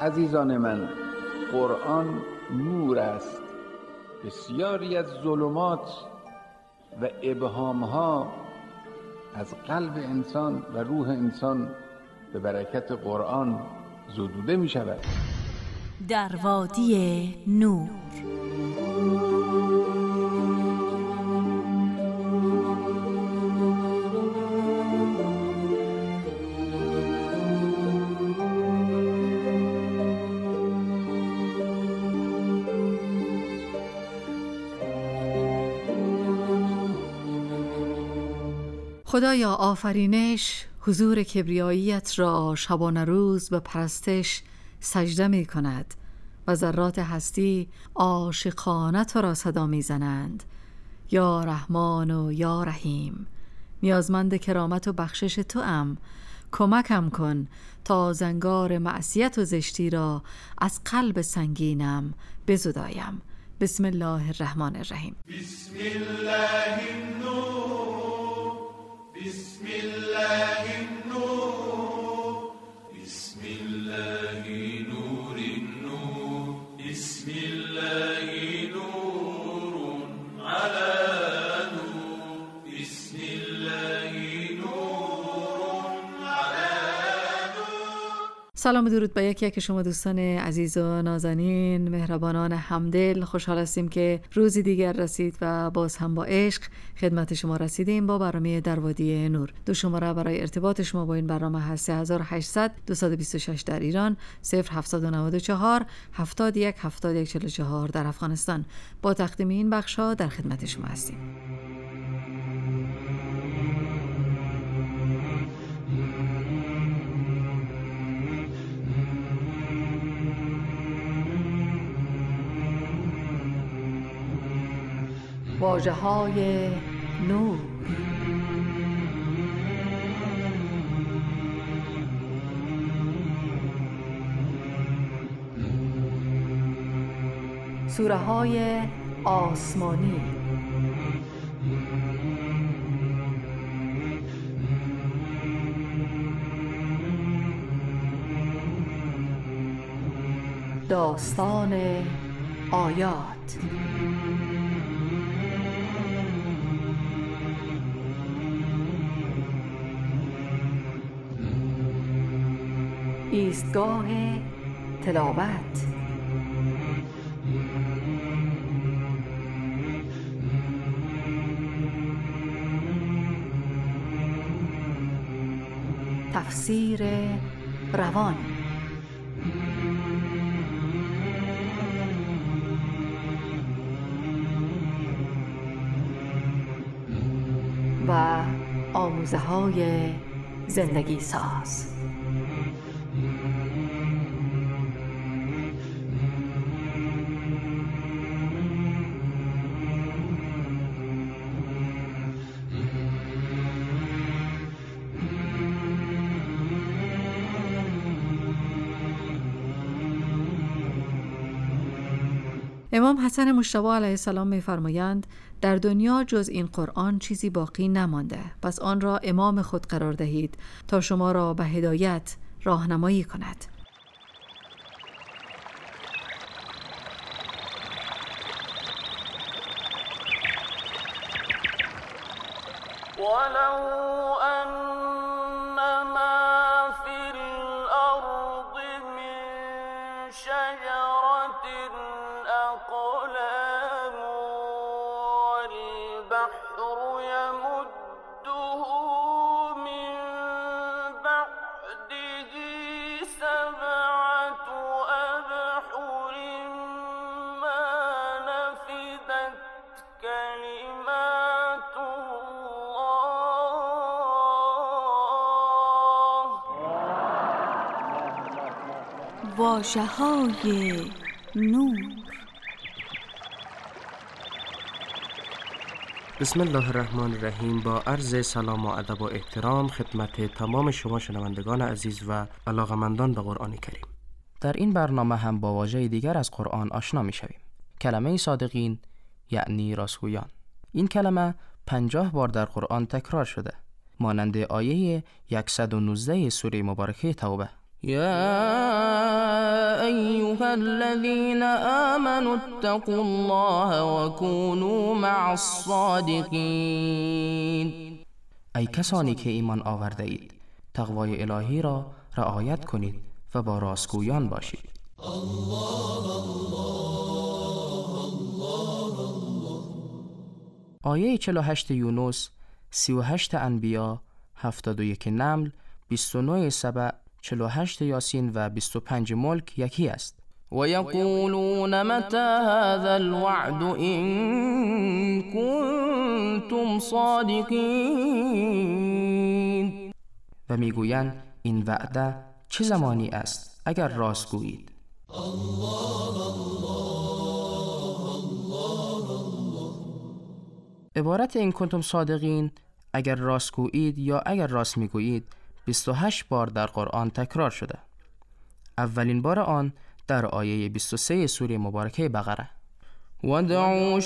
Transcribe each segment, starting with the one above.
عزیزان من، قرآن نور است. بسیاری از ظلمات و ابهامها از قلب انسان و روح انسان به برکت قرآن زدوده می شود. در وادی نور. خدایا آفرینش حضور کبریاییت را شبانه روز به پرستش سجده می کند و ذرات هستی عاشقانه تو را صدا می زنند. یا رحمان و یا رحیم، نیازمند کرامت و بخشش تو ام. کمکم کن تا زنگار معصیت و زشتی را از قلب سنگینم بزدایم. بسم الله الرحمن الرحیم. بسم الله النور، بسم الله النور، بسم الله نور النور، بسم الله نور على نور، بسم الله نور على نور. سلام و درود به یکی شما دوستان عزیز و نازنین، مهربانان همدل. خوشحال هستیم که روزی دیگر رسید و باز هم با عشق خدمت شما رسیدیم با برنامه در وادی نور. دو شماره برای ارتباط شما با این برنامه هست: 3800 226 در ایران، 0794 71 71 44 در افغانستان. با تقدیم این بخش‌ها در خدمت شما هستیم. واژه‌های نور. سوره‌های آسمانی. داستان آیات. ایستگاه تلاوت. تفسیر روان. و آموزه‌های زندگی ساز. امام حسن مجتبی علیه السلام می‌فرمایند در دنیا جز این قرآن چیزی باقی نمانده، پس آن را امام خود قرار دهید تا شما را به هدایت راهنمایی کند. ولو أنما في الأرض من شجرة أقلام والبحر يمده من بعده سبعة أبحر ما نفدت كلمات واژه‌های نور. بسم الله الرحمن الرحیم. با عرض سلام و ادب و احترام خدمت تمام شما شنوندگان عزیز و علاقه‌مندان به قرآن کریم. در این برنامه هم با واژه دیگر از قرآن آشنا می‌شویم. کلمه صادقین یعنی راستگویان. این کلمه 50 بار در قرآن تکرار شده، مانند آیه 119 سوره مبارکه توبه. يا أيها الذين آمنوا اتقوا الله وكونوا مع الصادقين. ای کسانی که ایمان آورده اید، تقوای الهی را رعایت کنید و با راستگویان باشید. آیه 48 یونس، 38 انبیا، 71 نمل، 29 سبع، 48 یاسین و 25 ملک یکی است. و یقولون متى هذا الوعد ان کنتم صادقین. و میگویند این وعده چه زمانی است اگر راست گویید. عبارت این کنتم صادقین، اگر راست گویید یا اگر راست میگویید، 28 بار در قرآن تکرار شده. اولین بار آن در آیه 23 سوره مبارکه بقره. وَادْعُوا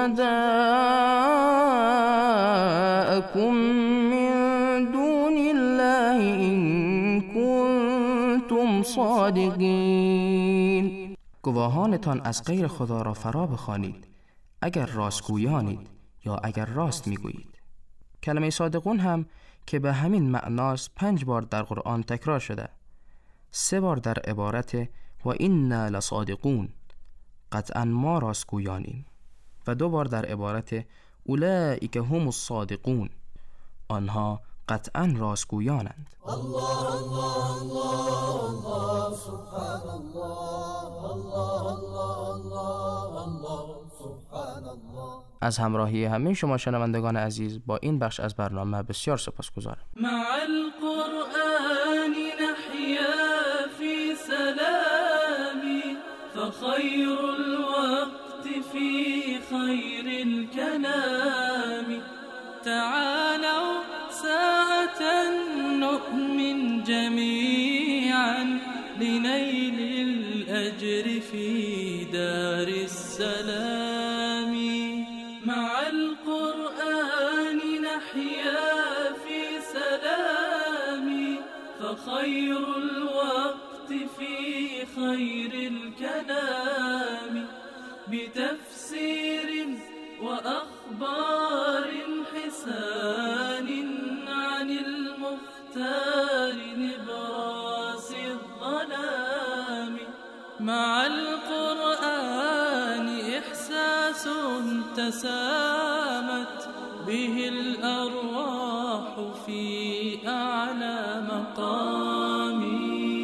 شُهَدَاءَكُم مِّن دُونِ اللَّهِ إِن كُنتُمْ صَادِقِینَ. گواهانتان از غیر خدا را فرا بخوانید اگر راستگویانید یا اگر راست میگویید. کلمه صادقون هم که به همین معناست 5 بار در قرآن تکرار شده. 3 بار در عبارت و اینا لصادقون، قطعا ما راستگویانیم، و 2 بار در عبارت اولئک هم الصادقون، آنها قطعا راستگویانند. الله الله الله الله سبحان الله الله الله الله سبحان الله. از همراهی همه شما شنوندگان عزیز با این بخش از برنامه بسیار سپاسگزارم. مع القرآن نحيا في سلام فخير الوقت في خير الكلام. تعالوا ساعة نؤمن جميعا لنيل الأجر في دار السلام. مع القرآن نحيا في سلام فخير الوقت في خير الكلام. بتفسير وأخبار حسان عن المختار نبراس الظلام. مع القرآن إحساس تسامت به الأرواح في أعلى مقام.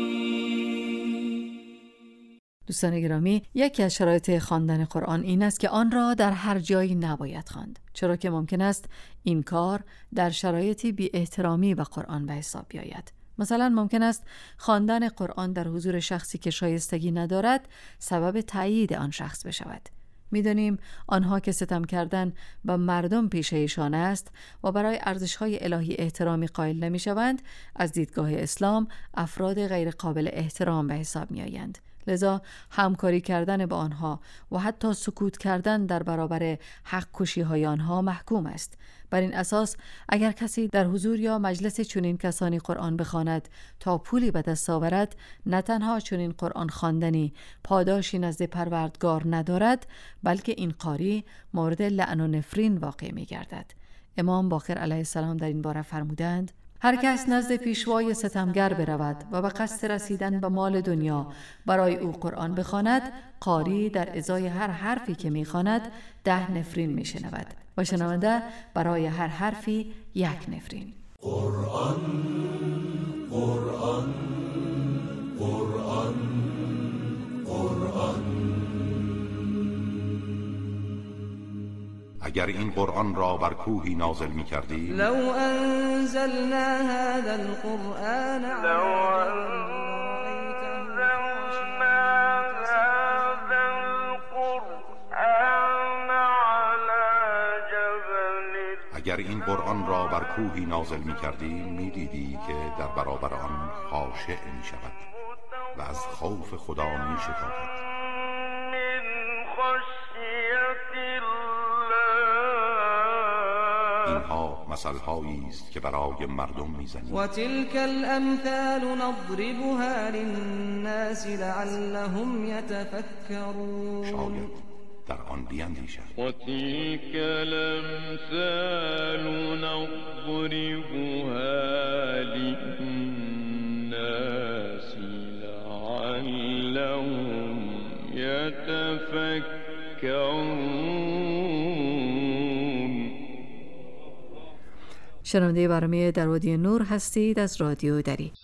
دوستان گرامی، یکی از شرایط خواندن قرآن این است که آن را در هر جایی نباید خواند، چرا که ممکن است این کار در شرایطی بی احترامی به قرآن به حساب بیاید. مثلا ممکن است خواندن قرآن در حضور شخصی که شایستگی ندارد سبب تأیید آن شخص بشود. می‌دانیم آنها که ستم کردن به مردم پیش ایشان است و برای ارزش‌های الهی احترامی قائل نمی‌شوند، از دیدگاه اسلام افراد غیر قابل احترام به حساب می‌آیند. لذا همکاری کردن با آنها و حتی سکوت کردن در برابر حق کشی‌های آنها محکوم است. بر این اساس اگر کسی در حضور یا مجلس چنین کسانی قرآن بخواند تا پولی به دست آورد، نه تنها چنین قرآن خواندنی پاداشی نزد پروردگار ندارد، بلکه این قاری مورد لعن و نفرین واقع می‌گردد. امام باقر علیه السلام در این باره فرمودند: هر کس نزد پیشوای ستمگر برود و به قصد رسیدن به مال دنیا برای او قرآن بخواند، قاری در ازای هر حرفی که میخواند 10 نفرین میشنود و شنونده برای هر حرفی 1 نفرین. قرآن قرآن قرآن قرآن. اگر این قرآن را بر کوهی نازل می کردی، لو انزلنا هذا القرآن اگر این قرآن را بر کوهی نازل می کردی، می دیدی که در برابر آن خاشع می شود و از خوف خدا می شتابد. اینها مثل‌هایی است که برای مردم می‌زنیم. و تلك الامثال نضربها للناس لعلهم يتفكرون. شاید در آن بیندیشند. و تلك الامثال نضربها للناس لعلهم يتفكرون. شنونده برنامه در وادی نور هستید از رادیو دری.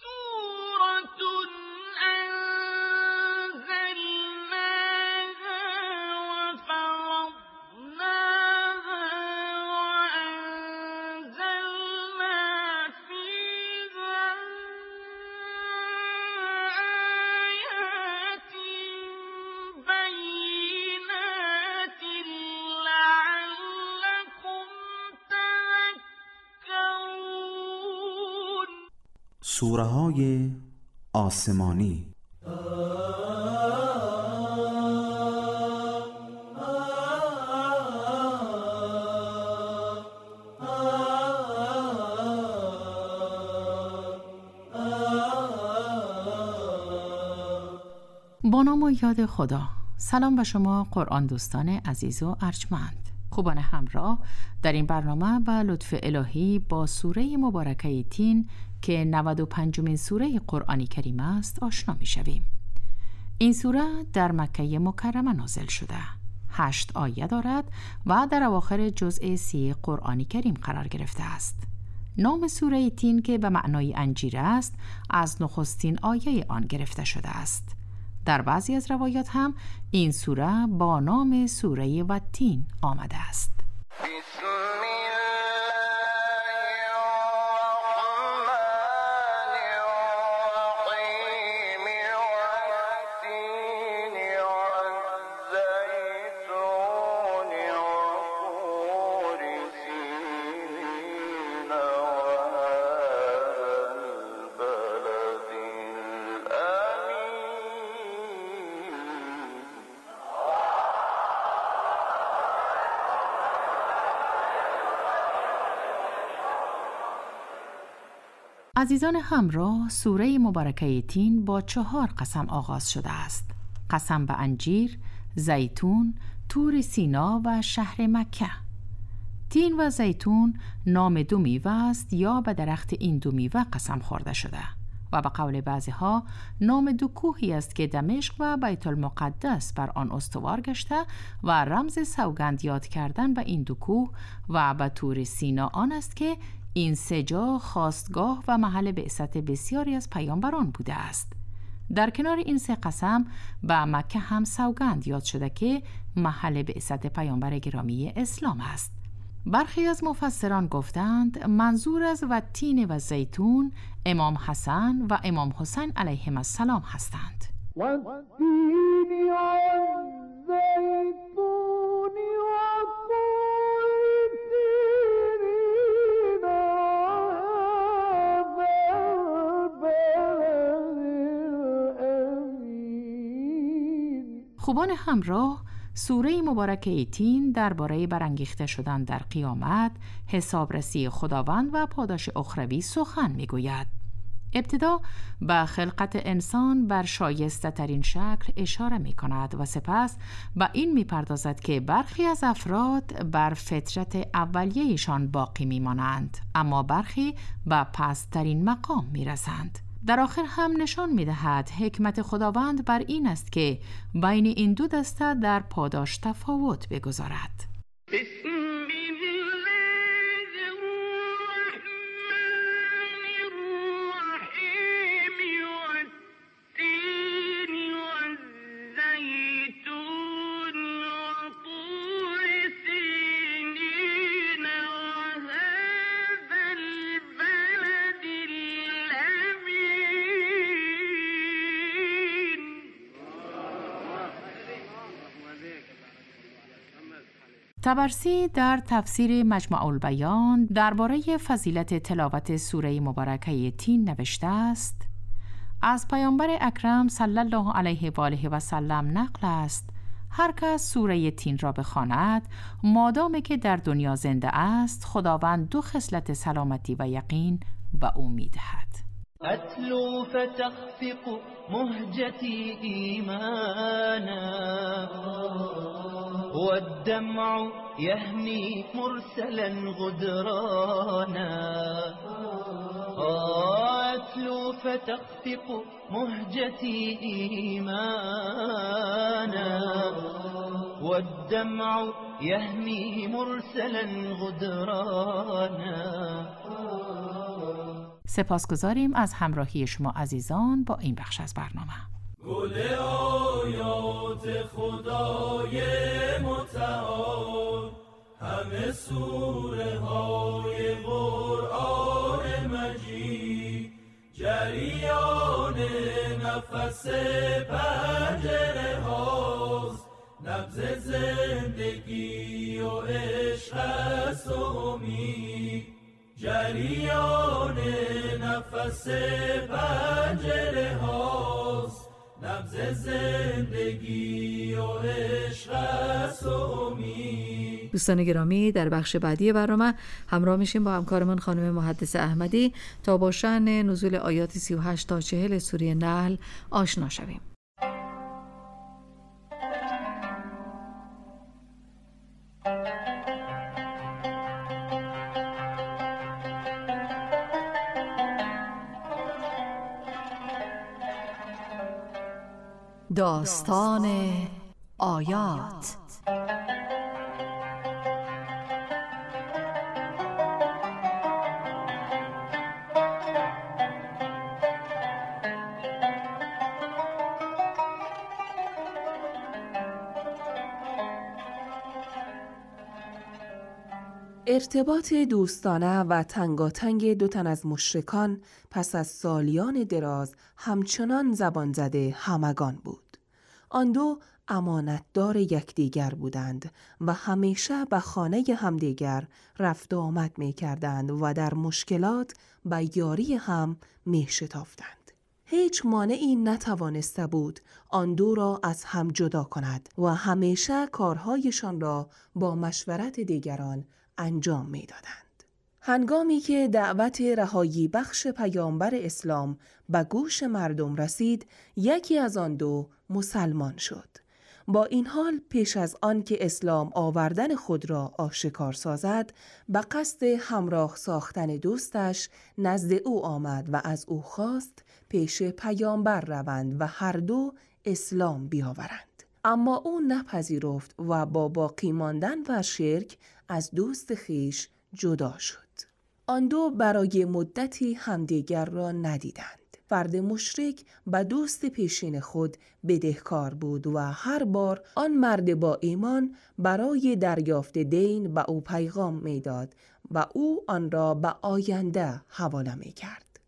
سوره‌های آسمانی. با نام و یاد خدا. سلام به شما قرآن دوستان عزیز و ارجمند. خوبان همراه در این برنامه به لطف الهی با سوره مبارکه تین که 95مین سوره قرآن کریم است آشنا می شویم. این سوره در مکه مکرمه نازل شده، 8 آیه دارد و در اواخر جزء 30 قرآن کریم قرار گرفته است. نام سوره تین که به معنای انجیر است از نخستین آیه آن گرفته شده است. در بعضی از روایات هم این سوره با نام سوره والتین آمده است. عزیزان همراه، سوره مبارکه تین با 4 قسم آغاز شده است. قسم به انجیر، زیتون، طور سینا و شهر مکه. تین و زیتون نام 2 میوه است یا به درخت این 2 میوه قسم خورده شده و به قول بعضی ها نام 2 کوهی است که دمشق و بیت المقدس بر آن استوار گشته و رمز سوگند یاد کردن به این 2 کوه و به طور سینا آن است که این 3 جا خواستگاه و محل بعثت بسیاری از پیامبران بوده است. در کنار این 3 قسم به مکه هم سوگند یاد شده که محل بعثت پیامبر گرامی اسلام است. برخی از مفسران گفتند منظور از والتین و زیتون امام حسن و امام حسین علیهم السلام هستند. خوبان همراه، سوره مبارکه تین درباره برانگیخته شدن در قیامت، حسابرسی خداوند و پاداش اخروی سخن میگوید. ابتدا به خلقت انسان بر شایسته ترین شکل اشاره می کند و سپس به این می پردازد که برخی از افراد بر فطرت اولیه‌شان باقی می مانند، اما برخی به پست‌ترین مقام می رسند. در آخر هم نشان می دهد حکمت خداوند بر این است که بین این 2 دسته در پاداش تفاوت بگذارد. طبرسی در تفسیر مجمع البیان درباره فضیلت تلاوت سوره مبارکه تین نوشته است: از پیامبر اکرم صلی الله علیه و آله و سلم نقل است هر کس سوره تین را بخواند، مادامی که در دنیا زنده است، خداوند 2 خصلت سلامتی و یقین به او می‌دهد. أتلو فتخفق مهجتي إيمانا والدمع يهمي مرسلا غدرانا أتلو فتخفق مهجتي إيمانا والدمع يهمي مرسلا غدرانا. سپاسگزاریم از همراهی شما عزیزان با این بخش از برنامه. گل آیات خدای متعال، همه سوره های قرآن مجید، جریان نفس پنجره هاست، نبض زندگی و عشق است و امید، جریان نفس پنجره هاست، نبض زندگی و عشق است و امید. دوستان گرامی، در بخش بعدی برنامه همراه میشیم با همکارمون خانم محدث احمدی تا با شأن نزول آیات 38 تا 40 سوره نحل آشنا شویم. داستان آیات. ارتباط دوستانه و تنگاتنگ 2 تن از مشرکان پس از سالیان دراز همچنان زبان زده همگان بود. آن 2 امانتدار یکدیگر بودند و همیشه به خانه همدیگر رفت و آمد می کردند و در مشکلات به یاری هم می شتافتند. هیچ مانعی نتوانسته بود آن 2 را از هم جدا کند و همیشه کارهایشان را با مشورت دیگران انجام می دادند. هنگامی که دعوت رهایی بخش پیامبر اسلام به گوش مردم رسید، یکی از آن 2 مسلمان شد. با این حال پیش از آن که اسلام آوردن خود را آشکار سازد، به قصد همراه ساختن دوستش نزد او آمد و از او خواست پیش پیامبر روند و هر 2 اسلام بیاورند. اما او نپذیرفت و با باقی ماندن و شرک از دوست خویش جدا شد. آن 2 برای مدتی همدیگر را ندیدند. فرد مشرک به دوست پیشین خود بدهکار بود و هر بار آن مرد با ایمان برای دریافت دین به او پیغام میداد و او آن را به آینده حواله می کرد.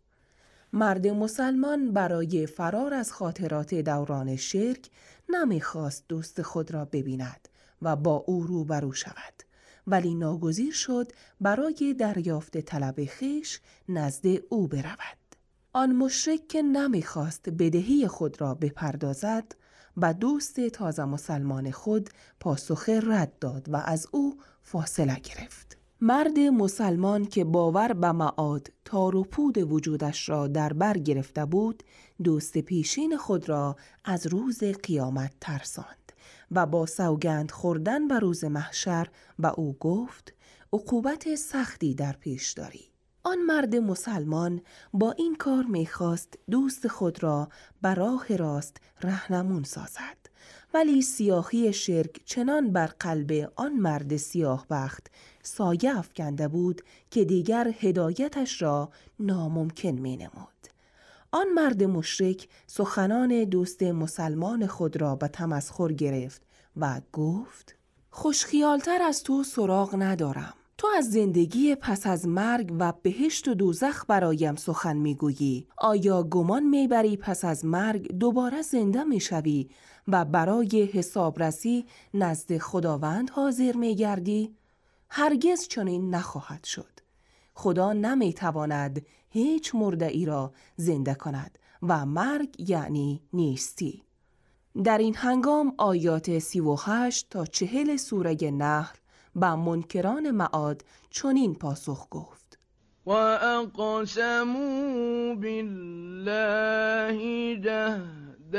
مرد مسلمان برای فرار از خاطرات دوران شرک نمیخواست دوست خود را ببیند و با او روبرو شود، ولی ناگزیر شد برای دریافت طلب خویش نزد او برود. آن مشرک که نمیخواست بدهی خود را بپردازد، به دوست تازه مسلمان خود پاسخ رد داد و از او فاصله گرفت. مرد مسلمان که باور به معاد تار و پود وجودش را در بر گرفته بود، دوست پیشین خود را از روز قیامت ترساند و با سوگند خوردن به روز محشر به او گفت: عقوبت سختی در پیش داری. آن مرد مسلمان با این کار می‌خواست دوست خود را به راه راست راهنمون سازد، ولی سیاهی شرک چنان بر قلب آن مرد سیاه بخت سایه افکنده بود که دیگر هدایتش را ناممکن می‌نمود. آن مرد مشرک سخنان دوست مسلمان خود را به تمسخر گرفت و گفت: خوشخیالتر از تو سراغ ندارم. تو از زندگی پس از مرگ و بهشت و دوزخ برایم سخن میگویی. آیا گمان میبری پس از مرگ دوباره زنده میشوی و برای حسابرسی نزد خداوند حاضر میگردی؟ هرگز چنین نخواهد شد. خدا نمیتواند هیچ مرده‌ای را زنده کند و مرگ یعنی نیستی. در این هنگام آیات 38 تا 40 سوره نحل به منکران معاد چنین پاسخ گفت: و اقسموا بالله جهد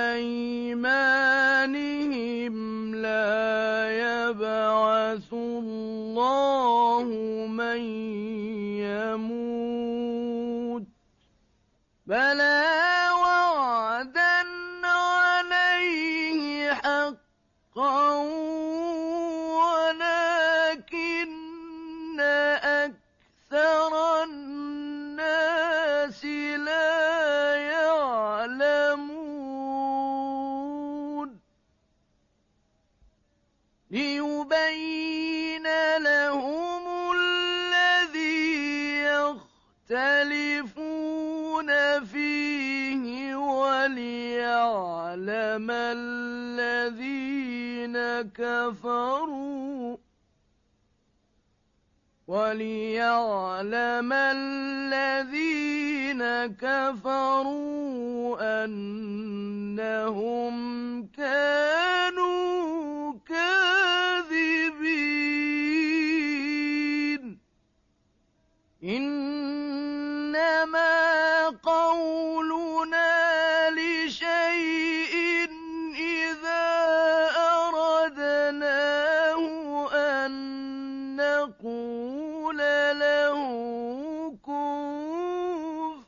ایمانهم لا یبعث الله من یموت بلا وعدا علیه حقا ولكن اکثر الناس لا یعلمون لیبین لهم الذی یختلفون فیه وليعلم الذين كفروا أنهم كانوا كاذبين إنما قولنا لشيء إذا أردناه أن نقول له كن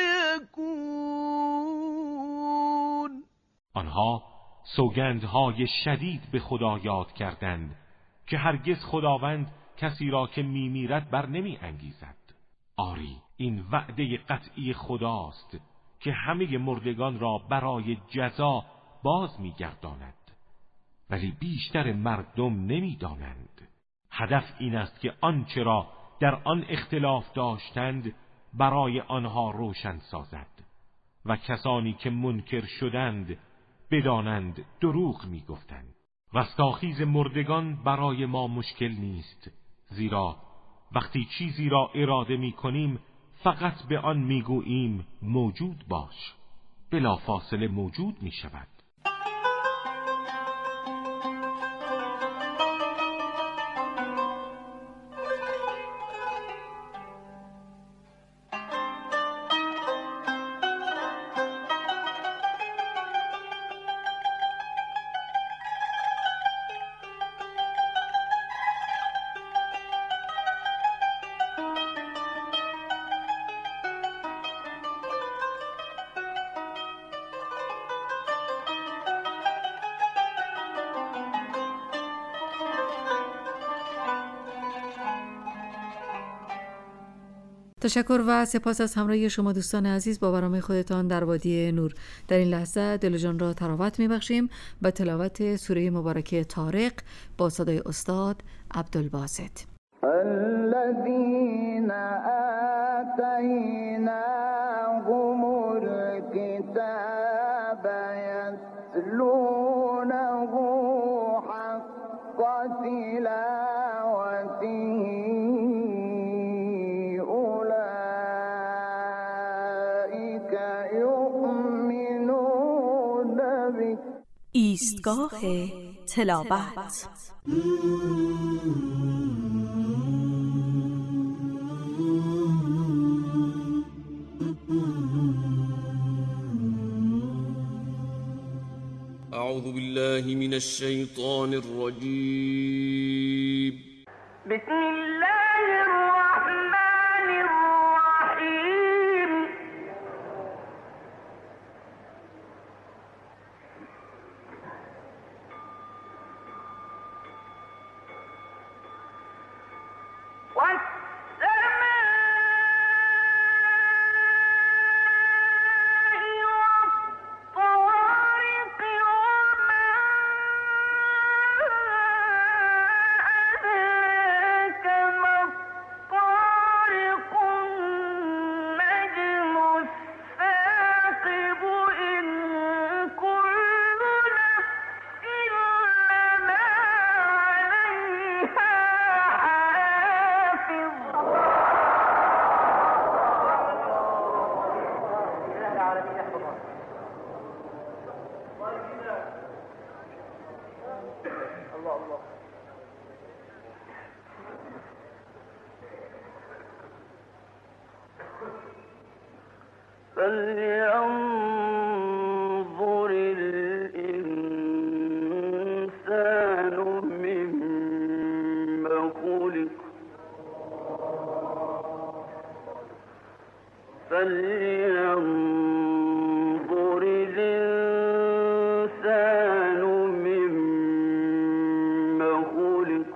فيكون. آنها سوگندهای شدید به خدا یاد کردند که هرگز خداوند کسی را که میمیرد بر نمی انگیزد. آری این وعده قطعی خداست که همه مردگان را برای جزا باز می‌گرداند، ولی بیشتر مردم نمی‌دانند. هدف این است که آنچه را در آن اختلاف داشتند برای آنها روشن سازد و کسانی که منکر شدند بدانند دروغ می‌گفتند. رستاخیز مردگان برای ما مشکل نیست، زیرا وقتی چیزی را اراده می‌کنیم فقط به آن می‌گوییم موجود باش، بلا فاصله موجود می‌شود. تشکر و سپاس از همراهی شما دوستان عزیز با برنامه خودتان در وادی نور. در این لحظه دل جان را تراوت می‌بخشیم به تلاوت سوره مبارکه طارق با صدای استاد عبدالباسط. الذين آتيناهم الكتاب يتلونه حق تلاوته ایستگاه تلاوت. اعوذ بالله من الشیطان الرجیم. بسم الله الرحمن الرحیم. فلينظر الإنسان مما خلق فلينظر الإنسان مما خلق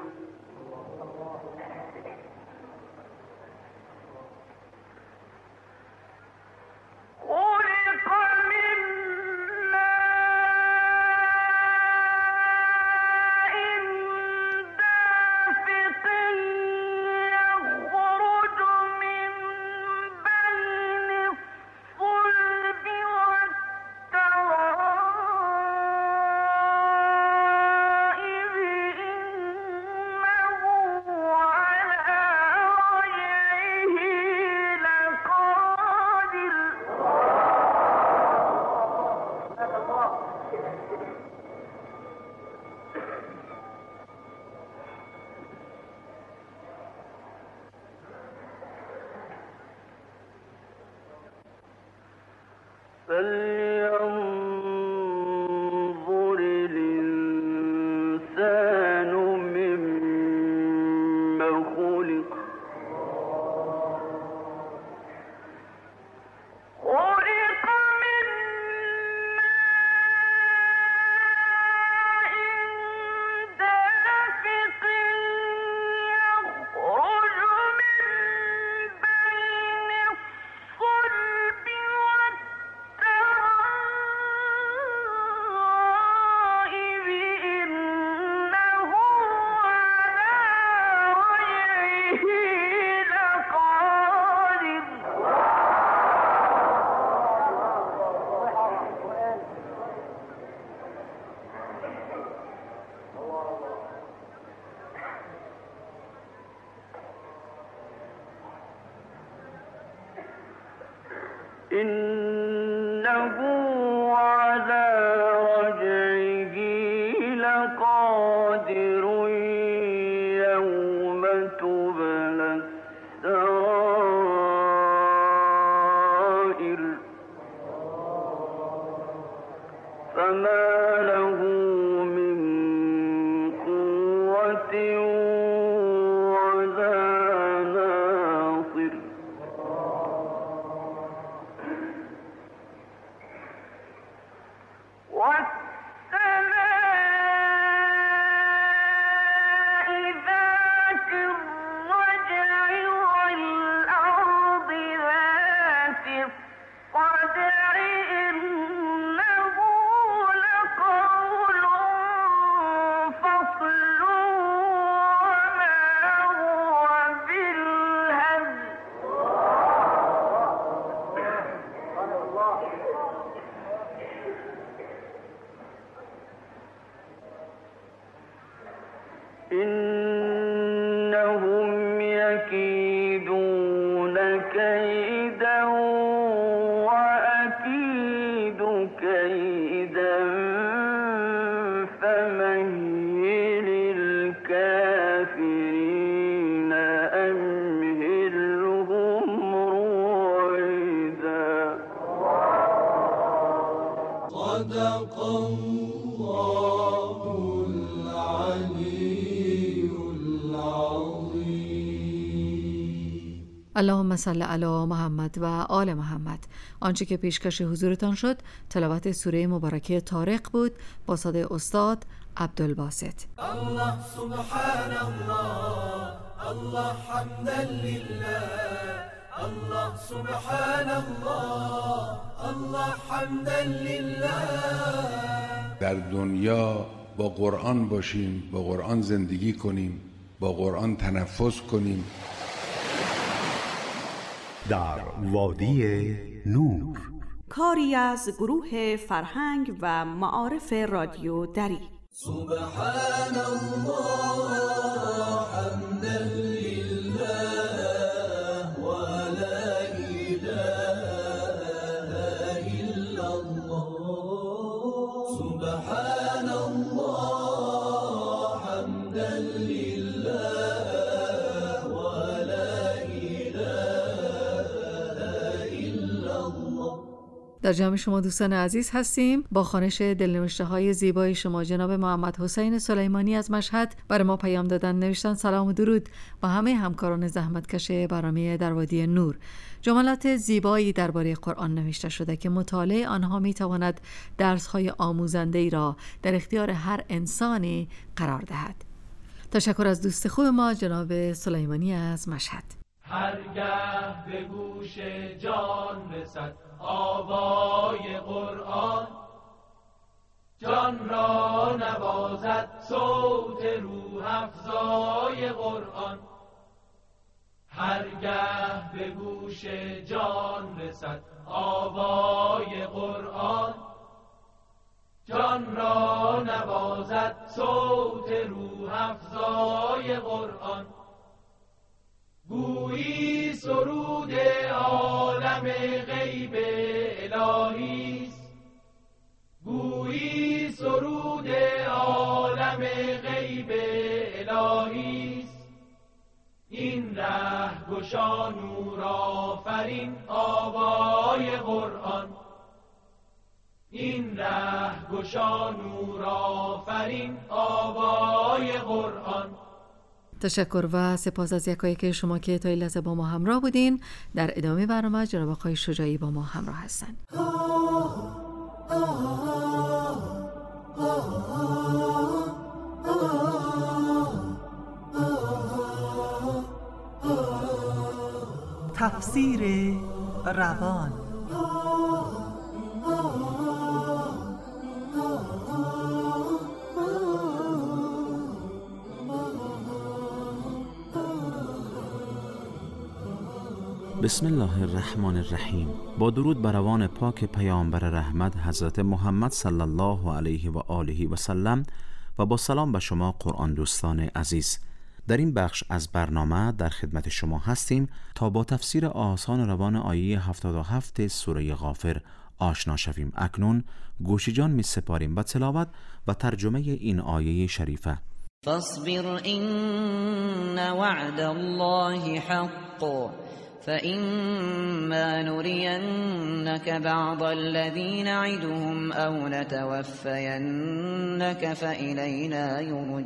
فلينظر الإنسان مما خلق خلق من ماء دافق يخرج من بين الصلب والترائب إنه على وجهه لقادر إنه على رجعه لقادر يوم تبلى السرائر فما له من قوة ولا ناصر والسماء ذات الرجع والأرض ذات الصدع إنه لقول فصل وما هو بالهزل إنهم يكيدون كيدا وأكيد كيدا فمهل الكافرين أمهلهم رويدا صدق الله العلي العظيم. اللهم صل علی محمد و آل محمد. آنچه که پیشکش حضورتان شد تلاوت سوره مبارکه طارق بود با صدای استاد عبدالباسط. الله سبحان الله الله حمدا لله الله سبحان الله الله حمدا لله. در دنیا با قرآن باشیم، با قرآن زندگی کنیم، با قرآن تنفس کنیم. در وادی نور، کاری از گروه فرهنگ و معارف رادیو دری. سبحان الله حمدا لله ولا إله إلا الله. سبحان الله در جمع شما دوستان عزیز هستیم. با خوانش دلنوشته های زیبای شما جناب محمد حسین سلیمانی از مشهد برای ما پیام دادن. نوشتن سلام و درود با همه همکاران زحمتکش برنامه در وادی نور. جملات زیبایی درباره قرآن نوشته شده که مطالعه آنها میتواند درس‌های آموزنده‌ای را در اختیار هر انسانی قرار دهد. تشکر از دوست خوب ما جناب سلیمانی از مشهد. هرگاه به گوش جان رسد آوای قرآن، جان را نوازد صوت روح افزای قرآن. هرگاه به گوش جان رسد آوای قرآن، جان را نوازد صوت روح افزای قرآن. گویی سرود عالم غیب الهیست، گویی سرود عالم غیب الهیست. این ره گشا نور آفرین آوای قرآن، این ره گشا نور آفرین آوای قرآن. تشکر و سپاس از یکایک شما که تا این لحظه با ما همراه بودین. در ادامه برنامه جناب آقای شجاعی با ما همراه هستند. تفسیر روان. بسم الله الرحمن الرحیم. با درود بر روان پاک پیامبر رحمت حضرت محمد صلی الله علیه و آله و سلم و با سلام به شما قرآن دوستان عزیز. در این بخش از برنامه در خدمت شما هستیم تا با تفسیر آسان روان آیه 77 سوره غافر آشنا شویم. اکنون گوش جان می سپاریم به تلاوت و ترجمه این آیه شریفه. فاصبر إن وعد الله حق فإما نرينك بعض الذي نعدهم أو نتوفينك فإلينا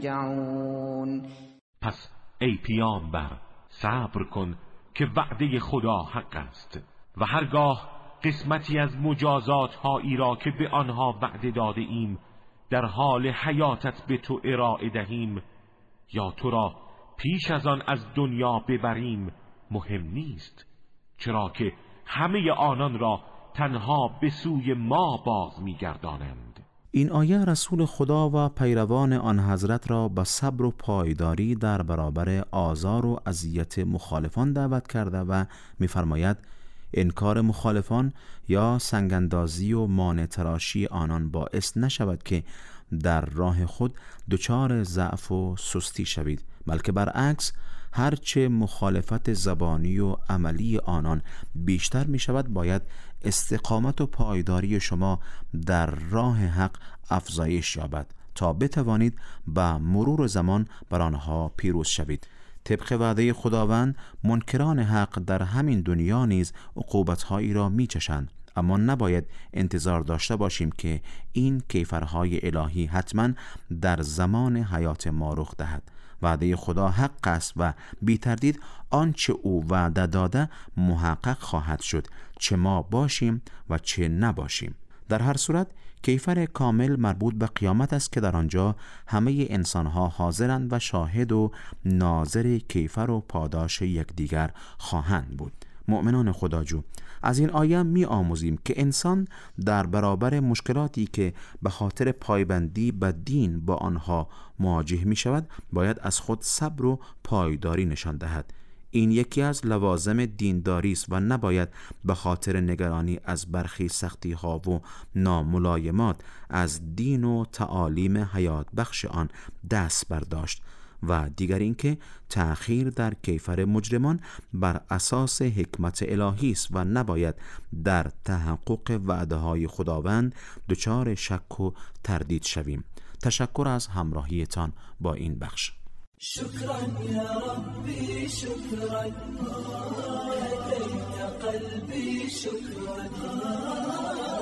يرجعون. پس ای پیامبر صبر کن که وعده خدا حق است و هرگاه قسمتی از مجازات هایی را که به آنها وعده داده ایم در حال حیاتت به تو ارائه دهیم یا تو را پیش از آن از دنیا ببریم مهم نیست، چرا که همه آنان را تنها به سوی ما باز می‌گردانند. این آیه رسول خدا و پیروان آن حضرت را به صبر و پایداری در برابر آزار و اذیت مخالفان دعوت کرده و می‌فرماید انکار مخالفان یا سنگاندازی و مانع تراشی آنان باعث نشود که در راه خود دچار ضعف و سستی شوید، بلکه برعکس هرچه مخالفت زبانی و عملی آنان بیشتر می شود باید استقامت و پایداری شما در راه حق افزایش یابد تا بتوانید به مرور زمان بر آنها پیروز شوید. طبق وعده خداوند منکران حق در همین دنیا نیز عقوبت‌هایی را می‌چشند، اما نباید انتظار داشته باشیم که این کیفرهای الهی حتما در زمان حیات ما رخ دهد. وعده خدا حق است و بی تردید آنچه او وعده داده محقق خواهد شد، چه ما باشیم و چه نباشیم. در هر صورت کیفر کامل مربوط به قیامت است که در آنجا همه انسانها حاضرند و شاهد و ناظر کیفر و پاداش یکدیگر خواهند بود. مؤمنان خداجو، از این آیه می آموزیم که انسان در برابر مشکلاتی که به خاطر پایبندی به دین با آنها مواجه می شود باید از خود صبر و پایداری نشان دهد. این یکی از لوازم دینداری است و نباید به خاطر نگرانی از برخی سختی ها و ناملایمات از دین و تعالیم حیات بخش آن دست برداشت. و دیگر اینکه تأخیر در کیفر مجرمان بر اساس حکمت الهی است و نباید در تحقق وعده های خداوند دچار شک و تردید شویم. تشکر از همراهیتان با این بخش. شكرا يا ربي شكرا هديت قلبي شكرا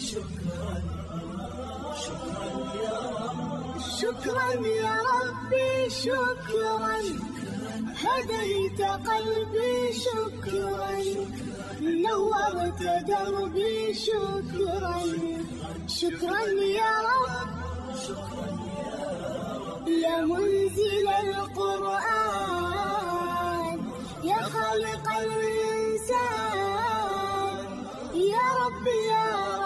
شكرا شكرا يا رب شكرا يا ربي شكرا هديت قلبي شكرا نورت دربي شكرا شكرا يا رب يا منزل القرآن يا خالق الإنسان يا رب يا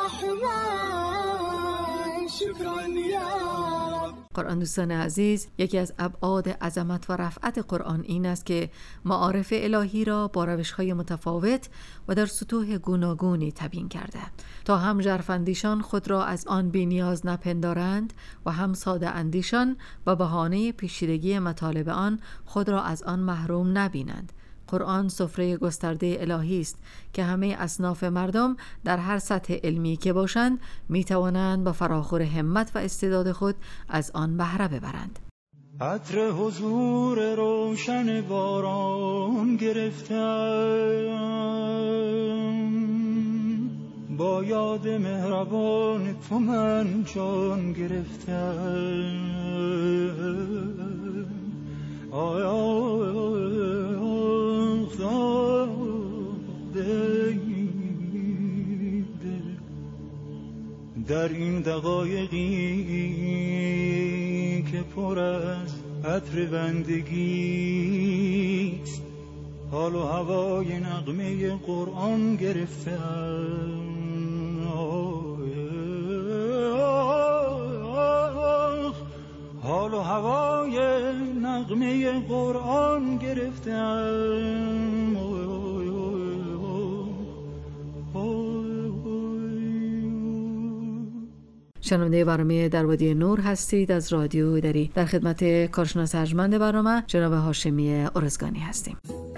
رحمن شكرا يا رب. قرآن دوستان عزیز، یکی از ابعاد عظمت و رفعت قرآن این است که معارف الهی را با روش‌های متفاوت و در سطوح گوناگونی تبیین کرده تا هم ژرف‌اندیشان خود را از آن بی‌نیاز نپندارند و هم ساده اندیشان و بهانه پیچیدگی مطالب آن خود را از آن محروم نبینند. قرآن سفره گسترده الهی است که همه اصناف مردم در هر سطح علمی که باشند می توانند با فراخور همت و استعداد خود از آن بهره ببرند. عطر حضور روشن باران گرفتم، با یاد مهربان تو من جان گرفتم. در این دقایقی که پر از عطر بندگی حال و هوای نغمه قرآن گرفتم. حال و هوای نغمه قرآن گرفتم. شنونده برنامه در وادی نور هستید از رادیو دری. در خدمت کارشناس ارجمند برنامه جناب هاشمی ارزگانی هستیم.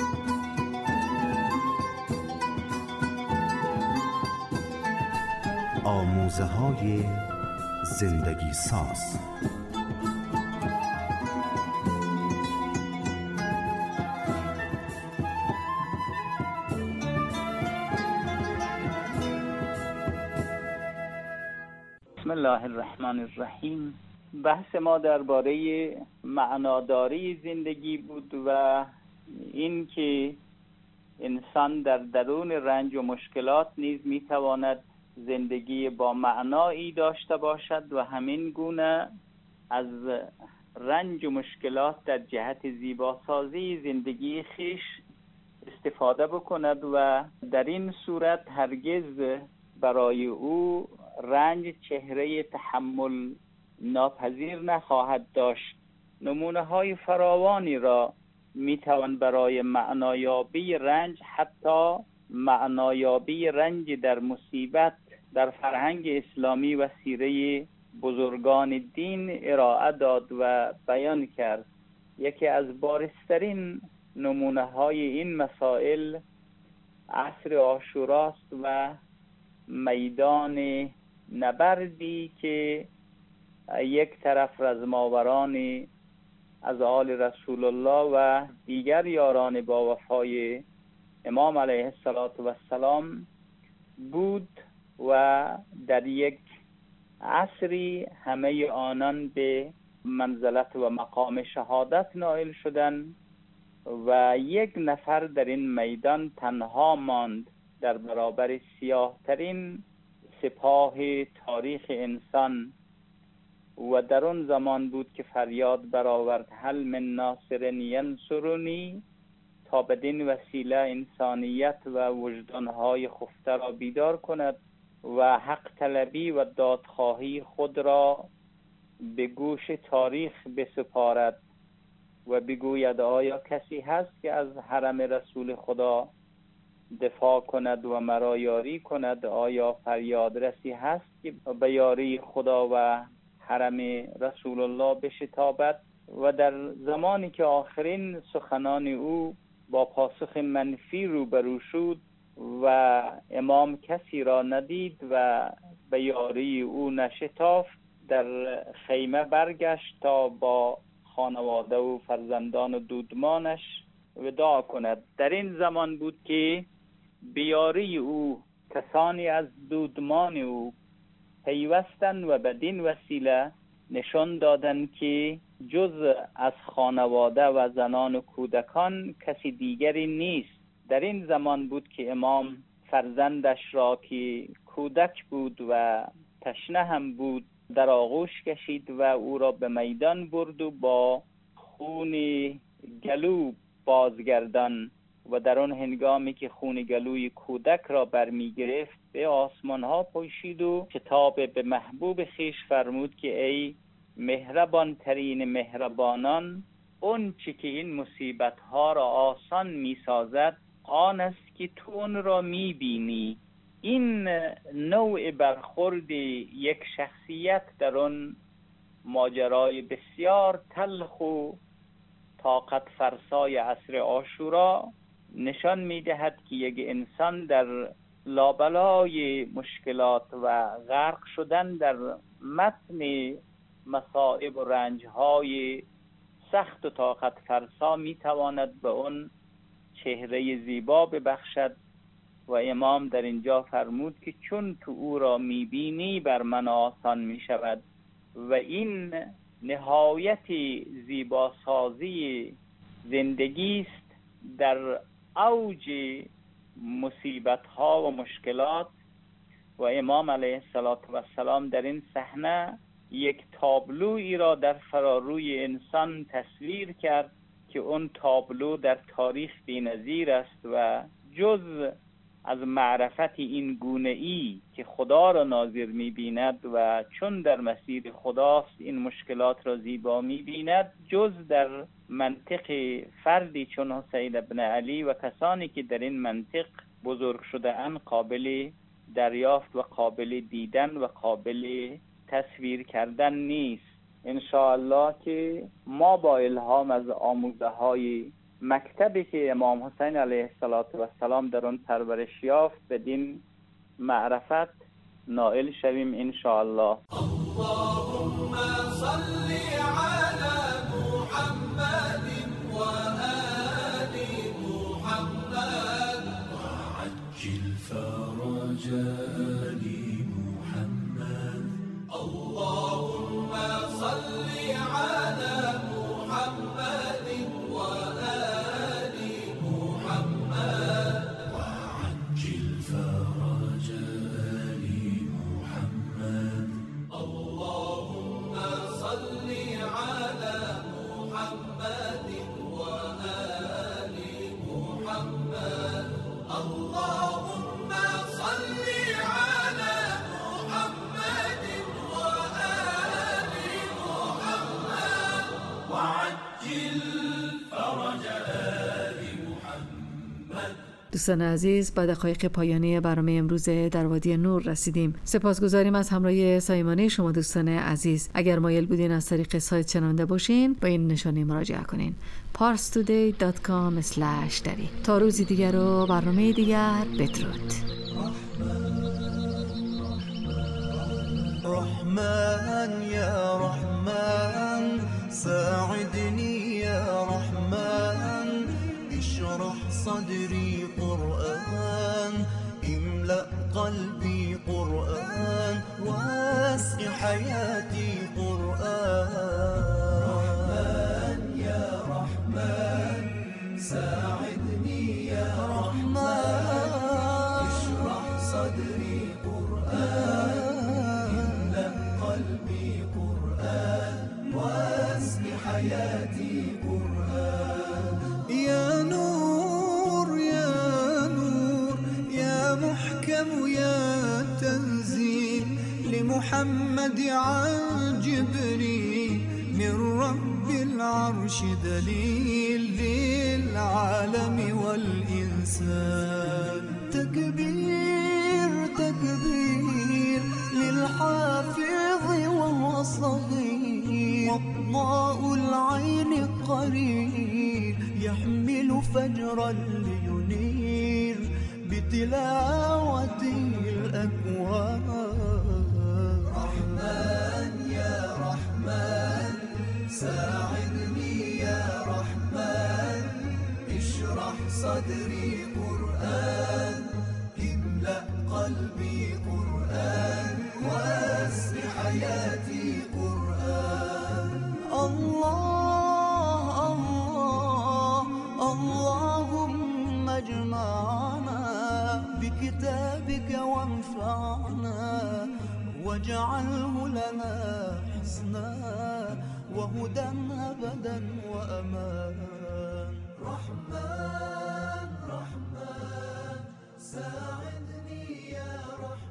آموزه‌های زندگی ساز. بسم الله الرحمن الرحیم. بحث ما درباره معناداری زندگی بود و این که انسان در درون رنج و مشکلات نیز میتواند زندگی با معنایی داشته باشد و همین گونه از رنج و مشکلات در جهت زیباسازی زندگی خیش استفاده بکند و در این صورت هرگز برای او رنج چهره تحمل ناپذیر نخواهد داشت. نمونه های فراوانی را میتوان برای معنایابی رنج، حتی معنایابی رنج در مصیبت، در فرهنگ اسلامی و سیره بزرگان دین ارائه داد و بیان کرد. یکی از بارزترین نمونه های این مسائل عصر عاشوراست و میدان نبردی که یک طرف رزماوران از آل رسول الله و دیگر یاران با وفای امام علیه السلام بود و در یک عصری همه آنان به منزلت و مقام شهادت نائل شدند و یک نفر در این میدان تنها ماند در برابر سیاه‌ترین سپاه تاریخ انسان و در اون زمان بود که فریاد برآورد هل من ناصر ینصرنی، تا بدین وسیله انسانیت و وجدانهای خفته را بیدار کند و حق طلبی و دادخواهی خود را به گوش تاریخ بسپارد و بگوید آیا کسی هست که از حرم رسول خدا دفاع کند و مرا یاری کند؟ آیا فریادرسی هست که به یاری خدا و حرم رسول الله بشتابد؟ و در زمانی که آخرین سخنان او با پاسخ منفی روبرو شد و امام کسی را ندید و به یاری او نشتافت، در خیمه برگشت تا با خانواده و فرزندان و دودمانش وداع کند. در این زمان بود که بیاری او کسانی از دودمان او پیوستن و بدین وسیله نشان دادن که جز از خانواده و زنان و کودکان کسی دیگری نیست. در این زمان بود که امام فرزندش را که کودک بود و تشنه هم بود در آغوش کشید و او را به میدان برد و با خون گلو بازگردان و در آن هنگامی که خون گلوی کودک را برمی گرفت به آسمان ها پوشید و خطاب به محبوب خیش فرمود که ای مهربان ترین مهربانان، اون چی که این مصیبت ها را آسان می سازد آن است که تو اون را می بینی. این نوع برخورد یک شخصیت در اون ماجرای بسیار تلخ و طاقت فرسای عصر عاشورا نشان می دهد که یک انسان در لابلای مشکلات و غرق شدن در متن مصائب و رنجهای سخت و طاقت فرسا می تواند به اون چهره زیبا ببخشد و امام در اینجا فرمود که چون تو او را می بینی بر من آسان می شود و این نهایت زیباسازی زندگی است در اوج مصیبت ها و مشکلات. و امام علیه السلام در این صحنه یک تابلویی را در فراروی انسان تصویر کرد که اون تابلو در تاریخ بی‌نظیر است و جز از معرفت این گونه ای که خدا را ناظر می بیند و چون در مسیر خداست این مشکلات را زیبا می بیند، جز در منطق فردی چون حسین ابن علی و کسانی که در این منطق بزرگ شده اند قابل دریافت و قابل دیدن و قابل تصویر کردن نیست. انشاءالله که ما با الهام از آموزه های مکتبی که امام حسین علیه السلام در آن پرورش یافت بدین معرفت نائل شویم انشاءالله. اللهم صل على محمد و آل محمد وعجل فرج آل محمد. اللهم صل على محمد و آل محمد وعجل فرج آل محمد. اللهم صل على محمد و آل محمد. اللهم صل على محمد و آل محمد وعجل فرج آل محمد. دوستان عزیز، به دقایق پایانی برنامه امروز در وادی نور رسیدیم. سپاسگزاریم از همراهی صمیمانه شما دوستان عزیز. اگر مایل بودین از طریق سایت شنونده باشین با این نشانی مراجعه کنین: parstoday.com/dari. تا روزی دیگر و برنامه دیگر، بدرود. رحمن يا رحمن ساعدني يا رحمن اشرح صدري قرآن املأ قلبي قرآن واسق حياتي قرآن. رحمن يا رحمن ساعدني يا رحمن اشرح صدري قرآن قلبي قرآن واسق حياتي قرآن. يا نور يا نور يا محكم يا تنزيل لمحمد عن جبريل من رب العرش دليل للعالم والإنسان. تكبير تكبير للحافظ وهو صغير وضاء العين قرير يحمل فجرا لينير بتلاوته الأكوان. رحمن يا رحمن ساعدني يا رحمن اشرح صدري قرآن املأ قلبي قرآن حياتي قرآن. الله الله اللهم اجمعنا بكتابك وانفعنا واجعله لنا حسنا وهدى أبدا وأمان. رحمن رحمن ساعدني يا رحمن.